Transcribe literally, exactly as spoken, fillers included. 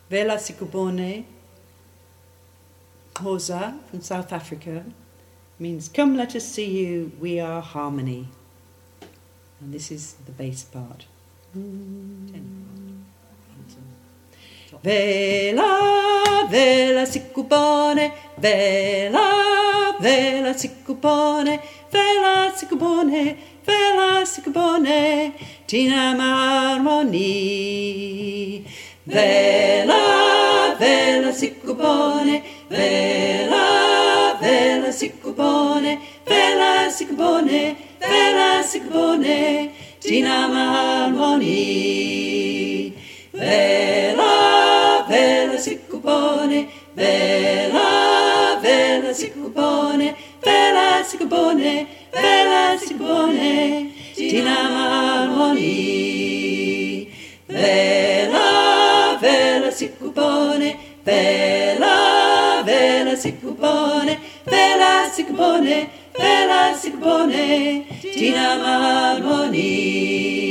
Vela Sikubone Hosa from South Africa means come let us see you, we are harmony. And this is the bass part. Vela, vela Sikubone, vela, vela Sikubone, vela Sikubone, vela Sikubone, Tina Harmony. Vela, vela Sikubone, vela, vela Sikubone, vela Sikubone, vela Sikubone, Tina Harmony. Vela, vela Sikubone, vela, vela Sikubone, vela Sikubone, vela Sikubone, Tina Harmony. Vela, vela Sikubone, vela, vela Sikubone, vela Sikubone, vela Sikubone, Tina Harmony.